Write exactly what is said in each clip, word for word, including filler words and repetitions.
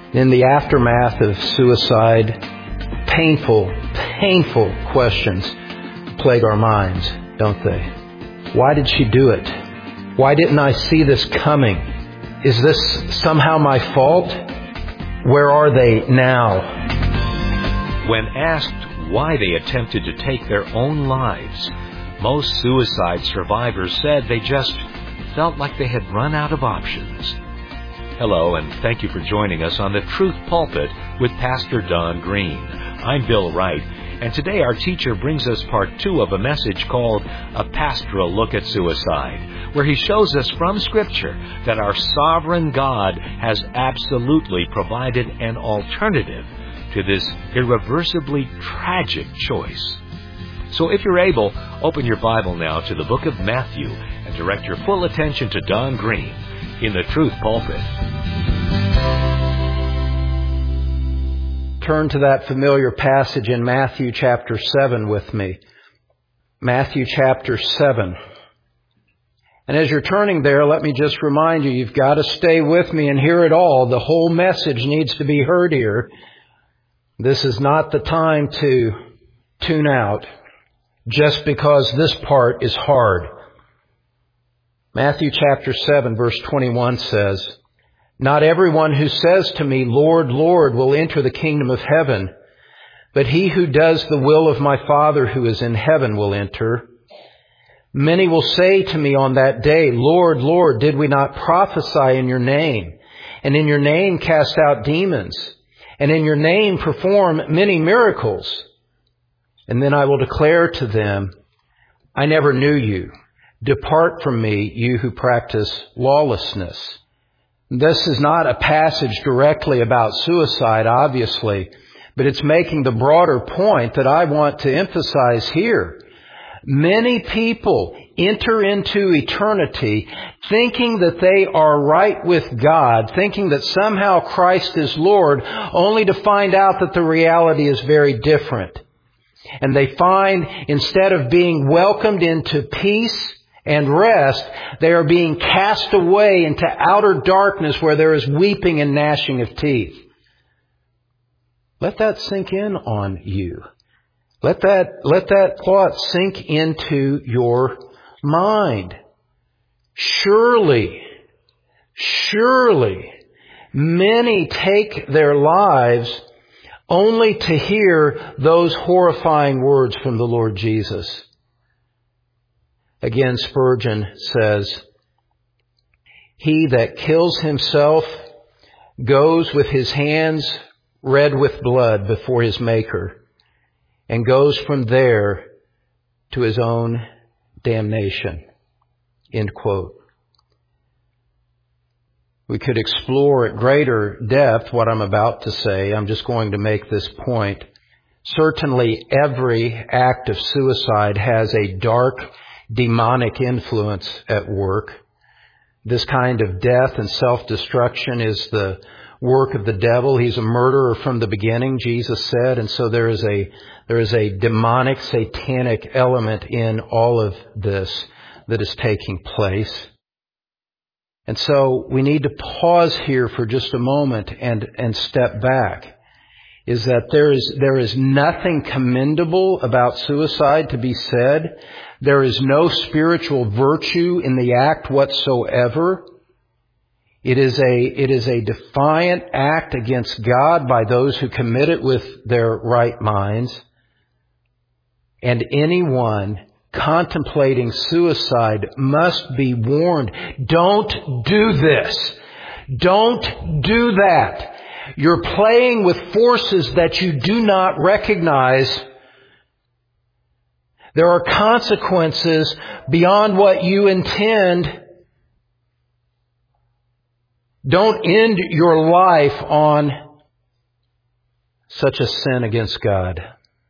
In the aftermath of suicide, painful, painful questions plague our minds, don't they? Why did she do it? Why didn't I see this coming? Is this somehow my fault? Where are they now? When asked why they attempted to take their own lives, most suicide survivors said they just felt like they had run out of options. Hello, and thank you for joining us on the Truth Pulpit with Pastor Don Green. I'm Bill Wright, and today our teacher brings us part two of a message called A Pastoral Look at Suicide, where he shows us from Scripture that our sovereign God has absolutely provided an alternative to this irreversibly tragic choice. So if you're able, open your Bible now to the book of Matthew and direct your full attention to Don Green in the Truth Pulpit. Turn to that familiar passage in Matthew chapter seven with me. Matthew chapter seven. And as you're turning there, let me just remind you, you've got to stay with me and hear it all. The whole message needs to be heard here. This is not the time to tune out just because this part is hard. Matthew chapter seven verse twenty-one says, "Not everyone who says to me, 'Lord, Lord,' will enter the kingdom of heaven, but he who does the will of my Father who is in heaven will enter. Many will say to me on that day, 'Lord, Lord, did we not prophesy in your name, and in your name cast out demons, and in your name perform many miracles?' And then I will declare to them, 'I never knew you. Depart from me, you who practice lawlessness.'" This is not a passage directly about suicide, obviously, but it's making the broader point that I want to emphasize here. Many people enter into eternity thinking that they are right with God, thinking that somehow Christ is Lord, only to find out that the reality is very different. And they find, instead of being welcomed into peace and rest, they are being cast away into outer darkness where there is weeping and gnashing of teeth. Let that sink in on you. Let that, let that thought sink into your mind. Surely, surely, many take their lives only to hear those horrifying words from the Lord Jesus. Again, Spurgeon says, "He that kills himself goes with his hands red with blood before his Maker, and goes from there to his own damnation." End quote. We could explore at greater depth what I'm about to say. I'm just going to make this point. Certainly every act of suicide has a dark, demonic influence at work. This kind of death and self-destruction is the work of the devil. He's a murderer from the beginning, Jesus said, and so there is a there is a demonic, satanic element in all of this that is taking place. And so we need to pause here for just a moment and and step back. Is that there is there is nothing commendable about suicide to be said. There is no spiritual virtue in the act whatsoever. It is a it is a defiant act against God by those who commit it with their right minds. And anyone contemplating suicide must be warned. Don't do this. Don't do that. You're playing with forces that you do not recognize. There are consequences beyond what you intend. Don't end your life on such a sin against God.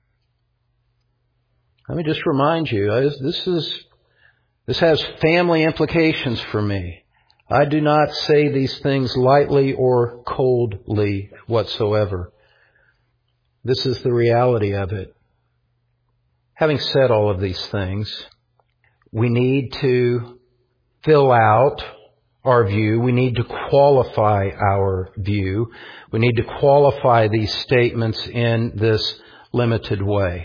Let me just remind you, this is this has family implications for me. I do not say these things lightly or coldly whatsoever. This is the reality of it. Having said all of these things, we need to fill out our view. We need to qualify our view. We need to qualify these statements in this limited way.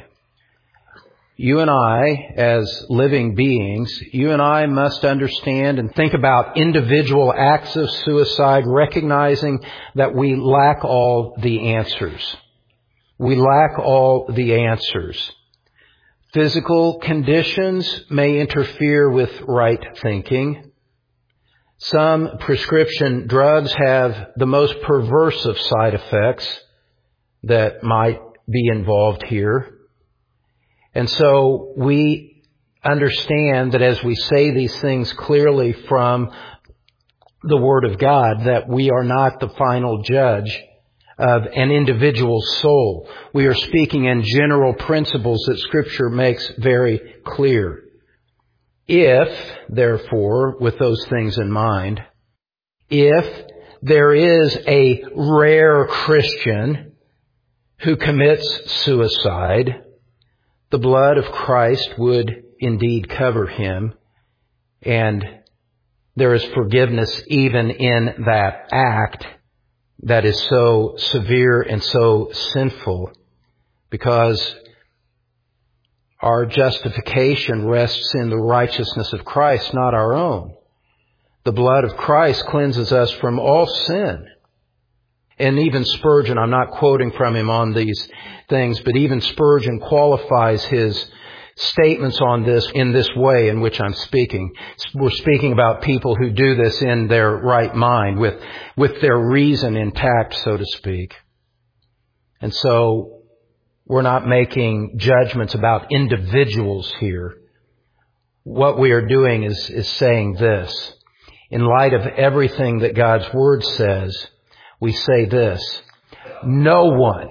You and I, as living beings, you and I must understand and think about individual acts of suicide, recognizing that we lack all the answers. We lack all the answers. Physical conditions may interfere with right thinking. Some prescription drugs have the most perverse of side effects that might be involved here. And so we understand that as we say these things clearly from the Word of God, that we are not the final judge of an individual's soul. We are speaking in general principles that Scripture makes very clear. If, therefore, with those things in mind, if there is a rare Christian who commits suicide, the blood of Christ would indeed cover him, and there is forgiveness even in that act that is so severe and so sinful, because our justification rests in the righteousness of Christ, not our own. The blood of Christ cleanses us from all sin. And even Spurgeon, I'm not quoting from him on these things, but even Spurgeon qualifies his statements on this in this way in which I'm speaking. We're speaking about people who do this in their right mind, with, with their reason intact, so to speak. And so we're not making judgments about individuals here. What we are doing is, is saying this. In light of everything that God's Word says, we say this: no one,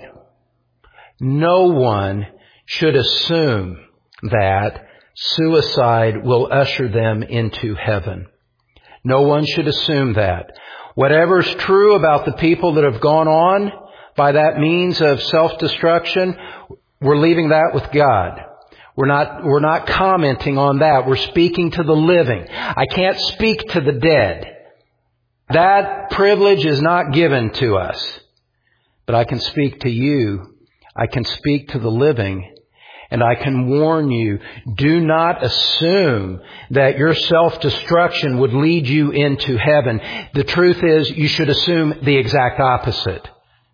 no one should assume that suicide will usher them into heaven. No one should assume that. Whatever's true about the people that have gone on by that means of self-destruction, we're leaving that with God. We're not, we're not commenting on that. We're speaking to the living. I can't speak to the dead. That privilege is not given to us. But I can speak to you. I can speak to the living. And I can warn you, do not assume that your self-destruction would lead you into heaven. The truth is, you should assume the exact opposite.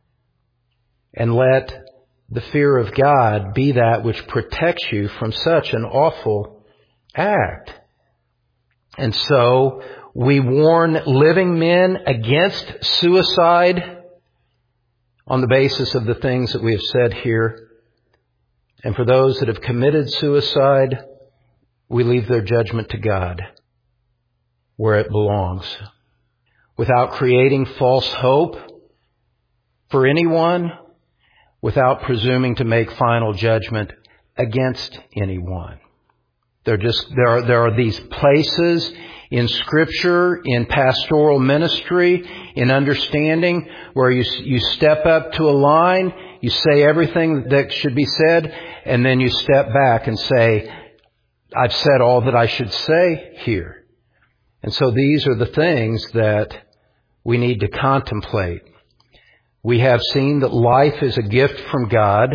And let the fear of God be that which protects you from such an awful act. And so we warn living men against suicide on the basis of the things that we have said here. And for those that have committed suicide, we leave their judgment to God, where it belongs, without creating false hope for anyone, without presuming to make final judgment against anyone. There just there are there are these places in Scripture, in pastoral ministry, in understanding, where you you step up to a line, you say everything that should be said, and then you step back and say, I've said all that I should say here. And so these are the things that we need to contemplate. We have seen that life is a gift from God.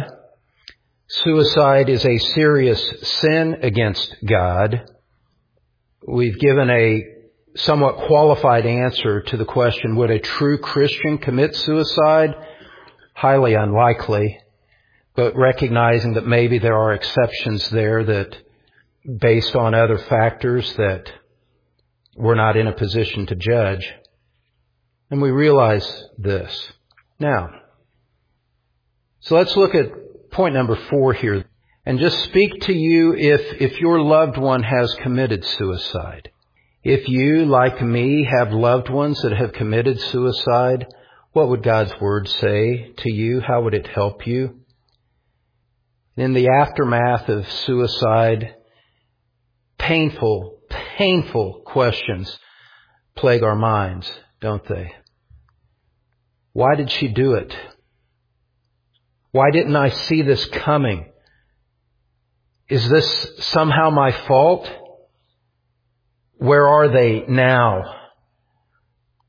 Suicide is a serious sin against God. We've given a somewhat qualified answer to the question, would a true Christian commit suicide? Highly unlikely, but recognizing that maybe there are exceptions there that, based on other factors, that we're not in a position to judge. And we realize this. Now, so let's look at point number four here, and just speak to you if, if your loved one has committed suicide. If you, like me, have loved ones that have committed suicide, what would God's Word say to you? How would it help you? In the aftermath of suicide, painful, painful questions plague our minds, don't they? Why did she do it? Why didn't I see this coming? Is this somehow my fault? Where are they now?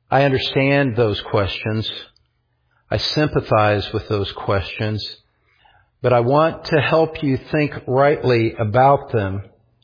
I understand those questions. I sympathize with those questions. But I want to help you think rightly about them,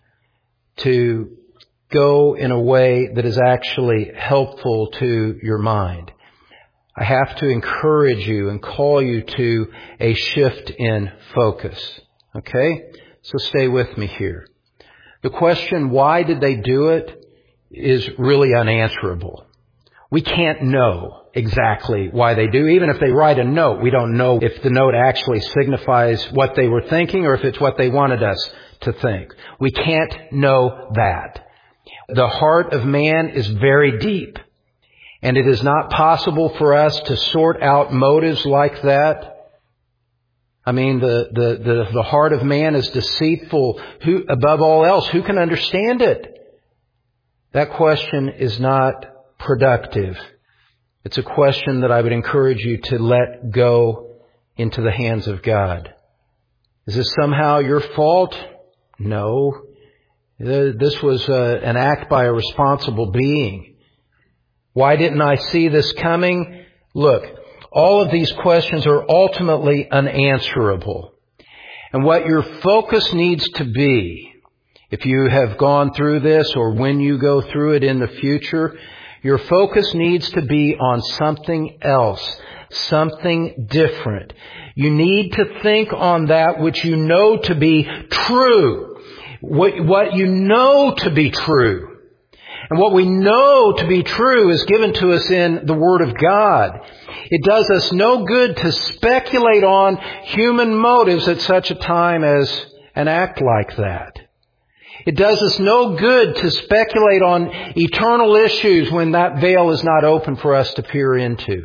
to go in a way that is actually helpful to your mind. I have to encourage you and call you to a shift in focus. Okay? So stay with me here. The question, why did they do it, is really unanswerable. We can't know exactly why they do. Even if they write a note, we don't know if the note actually signifies what they were thinking or if it's what they wanted us to think. We can't know that. The heart of man is very deep, and it is not possible for us to sort out motives like that. I mean, the, the, the, the heart of man is deceitful. Who, above all else, who can understand it? That question is not productive. It's a question that I would encourage you to let go into the hands of God. Is this somehow your fault? No. This was uh, an act by a responsible being. Why didn't I see this coming? Look, all of these questions are ultimately unanswerable. And what your focus needs to be, if you have gone through this or when you go through it in the future, your focus needs to be on something else, something different. You need to think on that which you know to be true. What, what you know to be true. And what we know to be true is given to us in the Word of God. It does us no good to speculate on human motives at such a time as an act like that. It does us no good to speculate on eternal issues when that veil is not open for us to peer into.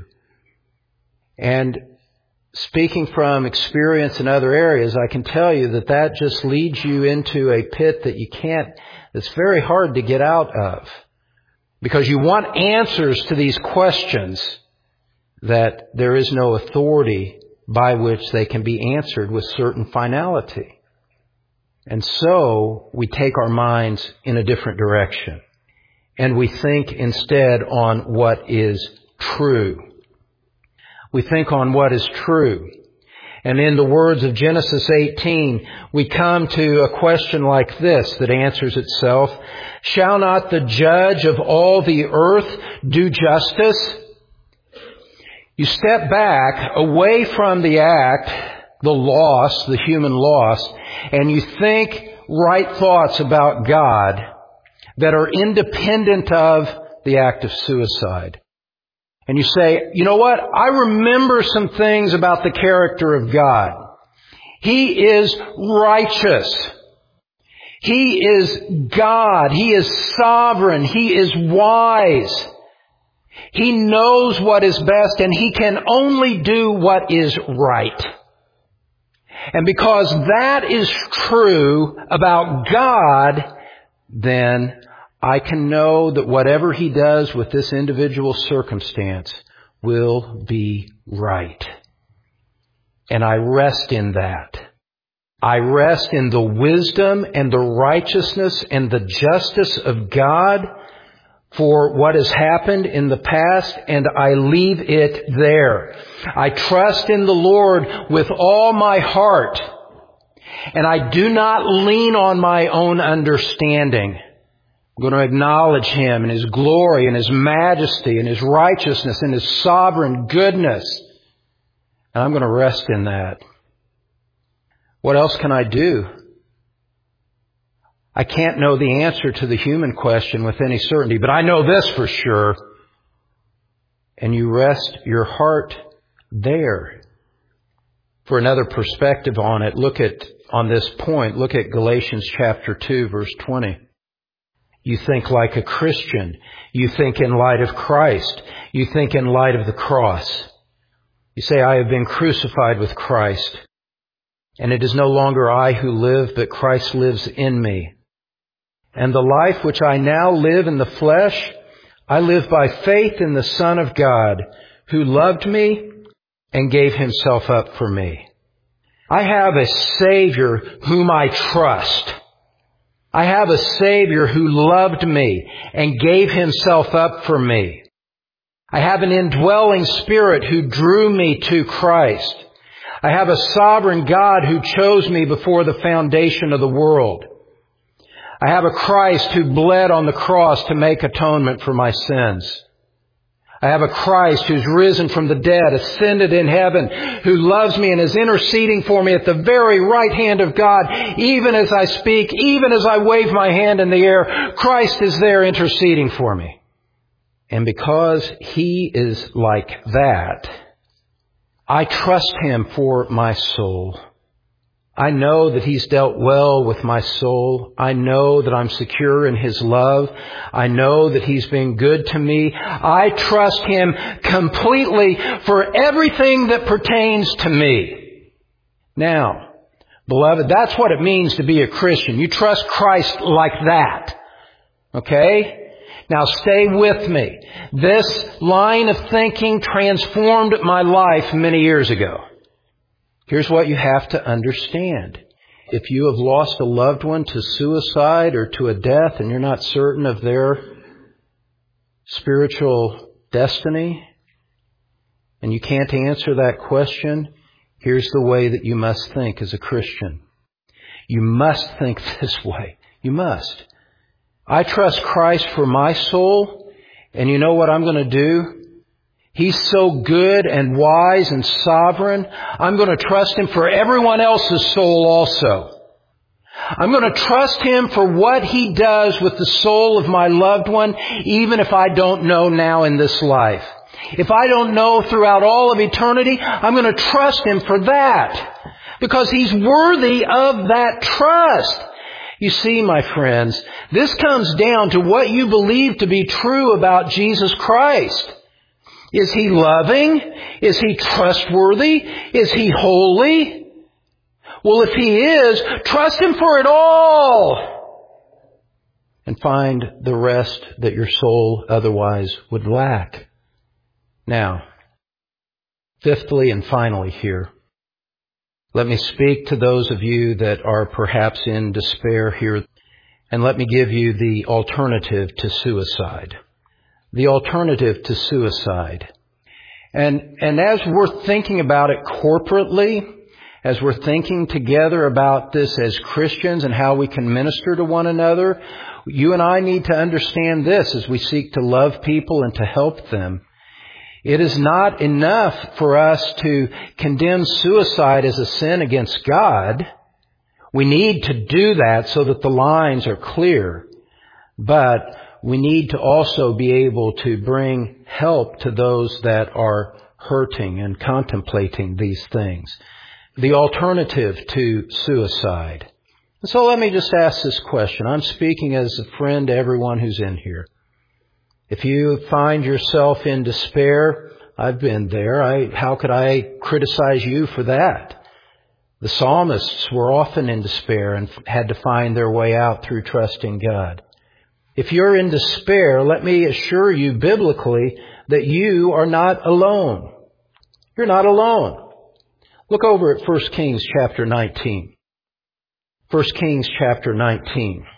And speaking from experience in other areas, I can tell you that that just leads you into a pit that you can't, that's very hard to get out of. Because you want answers to these questions that there is no authority by which they can be answered with certain finality. And so we take our minds in a different direction. And we think instead on what is true. We think on what is true. And in the words of Genesis eighteen, we come to a question like this that answers itself. Shall not the judge of all the earth do justice? You step back away from the act, the loss, the human loss, and you think right thoughts about God that are independent of the act of suicide. And you say, you know what? I remember some things about the character of God. He is righteous. He is God. He is sovereign. He is wise. He knows what is best, and He can only do what is right. And because that is true about God, then I can know that whatever He does with this individual circumstance will be right. And I rest in that. I rest in the wisdom and the righteousness and the justice of God for what has happened in the past, and I leave it there. I trust in the Lord with all my heart, and I do not lean on my own understanding. I'm going to acknowledge Him and His glory and His majesty and His righteousness and His sovereign goodness. And I'm going to rest in that. What else can I do? I can't know the answer to the human question with any certainty, but I know this for sure. And you rest your heart there. For another perspective on it, look at, on this point, look at Galatians chapter two, verse twenty. You think like a Christian. You think in light of Christ. You think in light of the cross. You say, I have been crucified with Christ. And it is no longer I who live, but Christ lives in me. And the life which I now live in the flesh, I live by faith in the Son of God, who loved me and gave Himself up for me. I have a Savior whom I trust. I have a Savior who loved me and gave Himself up for me. I have an indwelling Spirit who drew me to Christ. I have a sovereign God who chose me before the foundation of the world. I have a Christ who bled on the cross to make atonement for my sins. I have a Christ who's risen from the dead, ascended in heaven, who loves me and is interceding for me at the very right hand of God. Even as I speak, even as I wave my hand in the air, Christ is there interceding for me. And because He is like that, I trust Him for my soul. I know that He's dealt well with my soul. I know that I'm secure in His love. I know that He's been good to me. I trust Him completely for everything that pertains to me. Now, beloved, that's what it means to be a Christian. You trust Christ like that. Okay? Now stay with me. This line of thinking transformed my life many years ago. Here's what you have to understand. If you have lost a loved one to suicide or to a death and you're not certain of their spiritual destiny, and you can't answer that question, here's the way that you must think as a Christian. You must think this way. You must. I trust Christ for my soul, and you know what I'm going to do? He's so good and wise and sovereign. I'm going to trust Him for everyone else's soul also. I'm going to trust Him for what He does with the soul of my loved one, even if I don't know now in this life. If I don't know throughout all of eternity, I'm going to trust Him for that, because He's worthy of that trust. You see, my friends, this comes down to what you believe to be true about Jesus Christ. Is He loving? Is He trustworthy? Is He holy? Well, if He is, trust Him for it all. And find the rest that your soul otherwise would lack. Now, fifthly and finally here, let me speak to those of you that are perhaps in despair here, and let me give you the alternative to suicide. The alternative to suicide. And, and as we're thinking about it corporately, as we're thinking together about this as Christians and how we can minister to one another, you and I need to understand this as we seek to love people and to help them. It is not enough for us to condemn suicide as a sin against God. We need to do that so that the lines are clear. But we need to also be able to bring help to those that are hurting and contemplating these things. The alternative to suicide. So let me just ask this question. I'm speaking as a friend to everyone who's in here. If you find yourself in despair, I've been there. I, how could I criticize you for that? The psalmists were often in despair and had to find their way out through trusting God. If you're in despair, let me assure you biblically that you are not alone. You're not alone. Look over at First Kings chapter nineteen. First Kings chapter nineteen.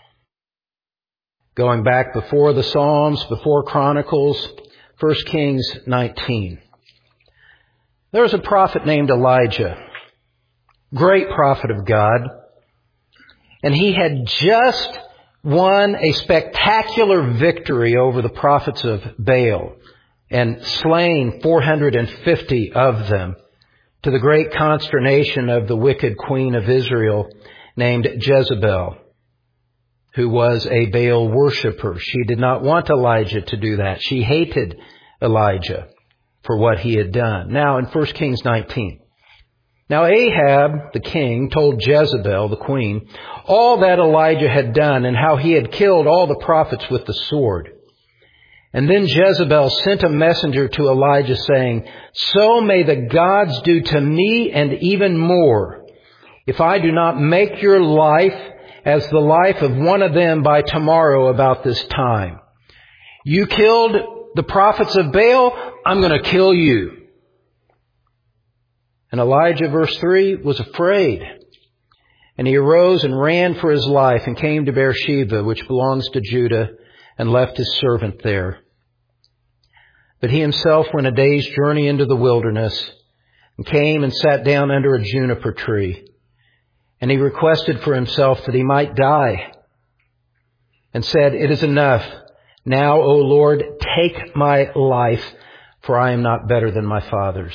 Going back before the Psalms, before Chronicles, First Kings nineteen. There's a prophet named Elijah, great prophet of God, and he had just won a spectacular victory over the prophets of Baal and slain four hundred fifty of them, to the great consternation of the wicked queen of Israel named Jezebel, who was a Baal worshiper. She did not want Elijah to do that. She hated Elijah for what he had done. Now in First Kings nineteen. Now Ahab, the king, told Jezebel, the queen, all that Elijah had done and how he had killed all the prophets with the sword. And then Jezebel sent a messenger to Elijah saying, so may the gods do to me and even more, if I do not make your life as the life of one of them by tomorrow about this time. You killed the prophets of Baal, I'm going to kill you. And Elijah, verse three, was afraid. And he arose and ran for his life and came to Beersheba, which belongs to Judah, and left his servant there. But he himself went a day's journey into the wilderness and came and sat down under a juniper tree. And he requested for himself that he might die and said, "It is enough. Now, O Lord, take my life, for I am not better than my fathers."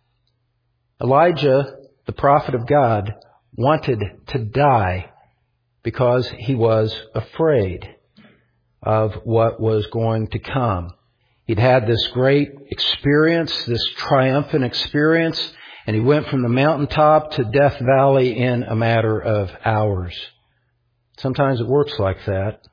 Elijah, the prophet of God, wanted to die because he was afraid of what was going to come. He'd had this great experience, this triumphant experience, and he went from the mountaintop to Death Valley in a matter of hours. Sometimes it works like that.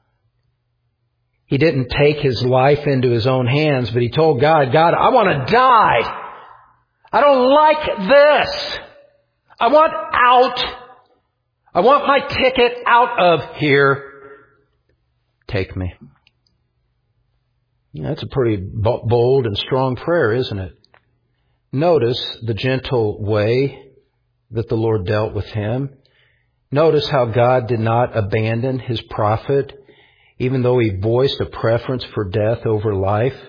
He didn't take his life into his own hands, but he told God, "God, I want to die. I don't like this. I want out. I want my ticket out of here. Take me." That's a pretty bold and strong prayer, isn't it? Notice the gentle way that the Lord dealt with him. Notice how God did not abandon his prophet, even though he voiced a preference for death over life.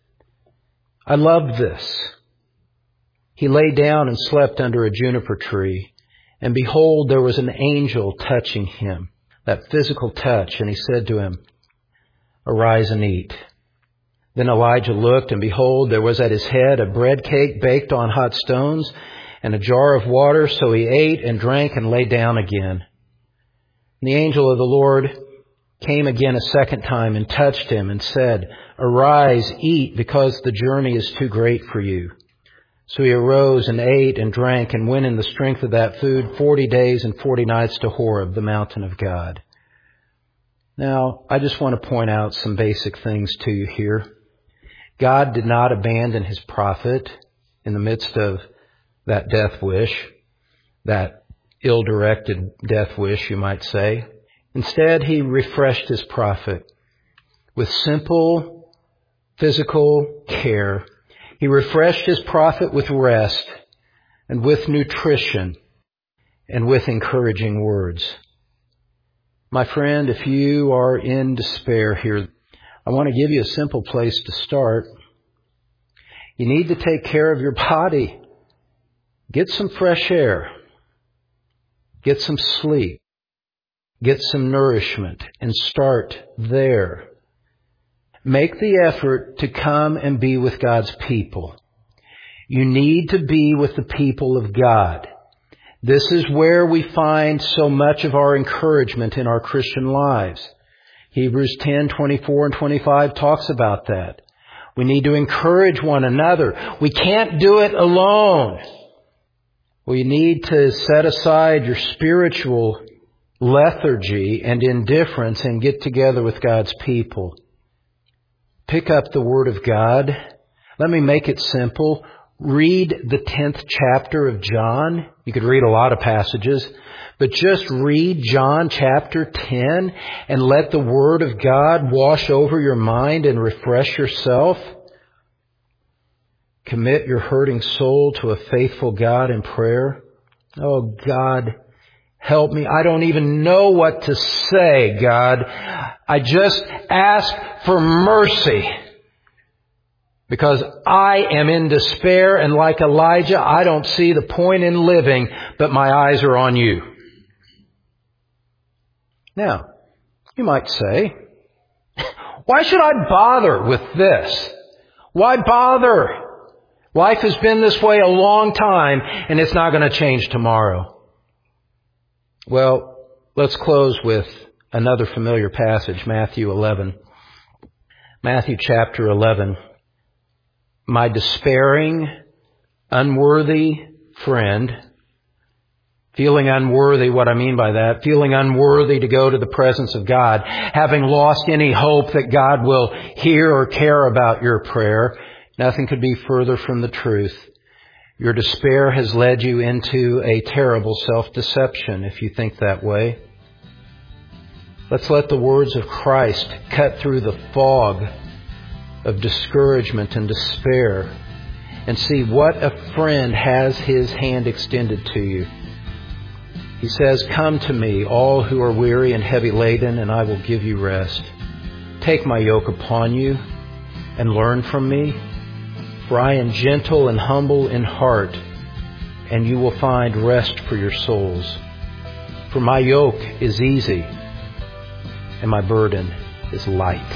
I love this. He lay down and slept under a juniper tree, and behold, there was an angel touching him, that physical touch, and he said to him, "Arise and eat." Then Elijah looked, and behold, there was at his head a bread cake baked on hot stones and a jar of water. So he ate and drank and lay down again. And the angel of the Lord came again a second time and touched him and said, "Arise, eat, because the journey is too great for you." So he arose and ate and drank and went in the strength of that food forty days and forty nights to Horeb, the mountain of God. Now, I just want to point out some basic things to you here. God did not abandon his prophet in the midst of that death wish, that ill-directed death wish, you might say. Instead, he refreshed his prophet with simple physical care. He refreshed his prophet with rest and with nutrition and with encouraging words. My friend, if you are in despair here, I want to give you a simple place to start. You need to take care of your body. Get some fresh air. Get some sleep. Get some nourishment and start there. Make the effort to come and be with God's people. You need to be with the people of God. This is where we find so much of our encouragement in our Christian lives. Hebrews ten, twenty-four and twenty-five talks about that. We need to encourage one another. We can't do it alone. We need to set aside your spiritual lethargy and indifference and get together with God's people. Pick up the Word of God. Let me make it simple. Read the tenth chapter of John. You could read a lot of passages, but just read John chapter ten and let the Word of God wash over your mind and refresh yourself. Commit your hurting soul to a faithful God in prayer. Oh, God, help me. I don't even know what to say, God. I just ask for mercy. Because I am in despair, and like Elijah, I don't see the point in living, but my eyes are on you. Now, you might say, why should I bother with this? Why bother? Life has been this way a long time, and it's not going to change tomorrow. Well, let's close with another familiar passage, Matthew eleven. Matthew chapter eleven. My despairing, unworthy friend, feeling unworthy, what I mean by that, feeling unworthy to go to the presence of God, having lost any hope that God will hear or care about your prayer, nothing could be further from the truth. Your despair has led you into a terrible self-deception if you think that way. Let's let the words of Christ cut through the fog of discouragement and despair and see what a friend has his hand extended to you. He says, "Come to me, all who are weary and heavy laden, and I will give you rest. Take my yoke upon you and learn from me, For I am gentle and humble in heart, and you will find rest for your souls. For my yoke is easy, and my burden is light.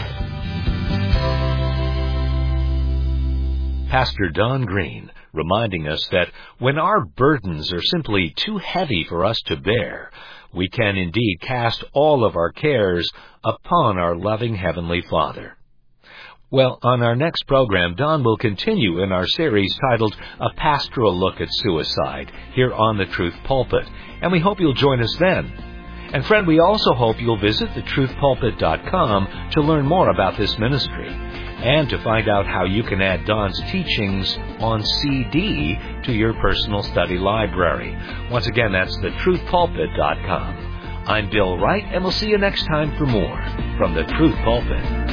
Pastor Don Green reminding us that when our burdens are simply too heavy for us to bear, we can indeed cast all of our cares upon our loving Heavenly Father. Well, on our next program, Don will continue in our series titled A Pastoral Look at Suicide, here on the Truth Pulpit, and we hope you'll join us then. And friend, we also hope you'll visit the truth pulpit dot com to learn more about this ministry, and to find out how you can add Don's teachings on C D to your personal study library. Once again, that's the truth pulpit dot com. I'm Bill Wright, and we'll see you next time for more from the Truth Pulpit.